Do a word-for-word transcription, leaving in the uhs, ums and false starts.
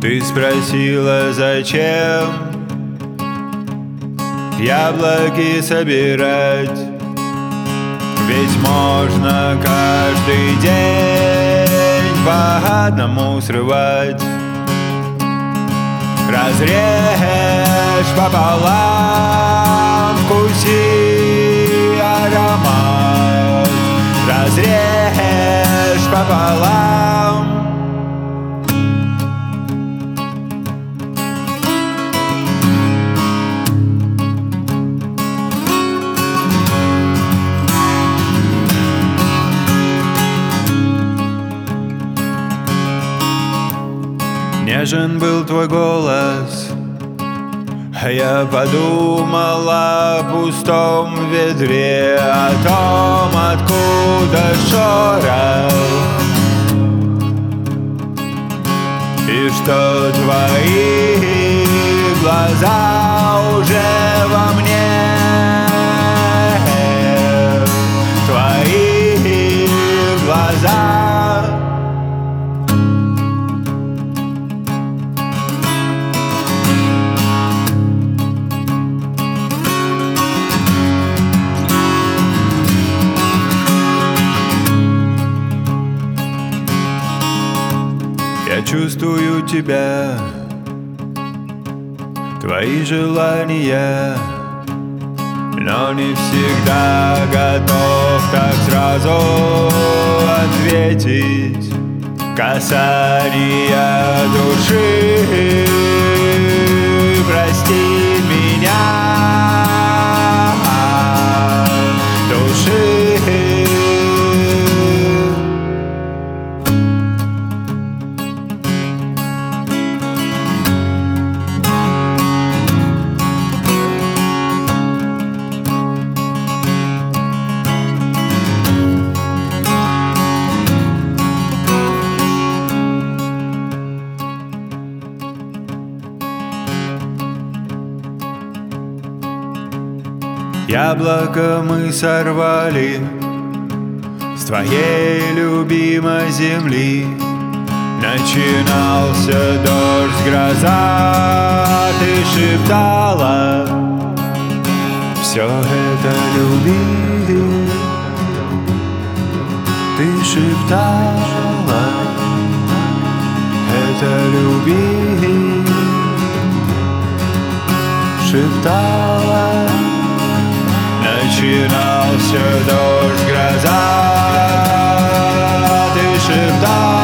Ты спросила, зачем яблоки собирать? Ведь можно каждый день по одному срывать. Разрежь пополам, вкуси аромат. Разрежь пополам. Нежен был твой голос, а я подумала о пустом ведре, о том, откуда шорох, и что твои глаза уже во мне. Твои глаза. Я чувствую тебя, твои желания, но не всегда готов так сразу ответить. Касание души, прости меня, души. Яблоко мы сорвали с твоей любимой земли. Начинался дождь, гроза, ты шептала: все это люби. Ты шептала: это люби. Шептала. Начинался дождь, гроза, ты шептала.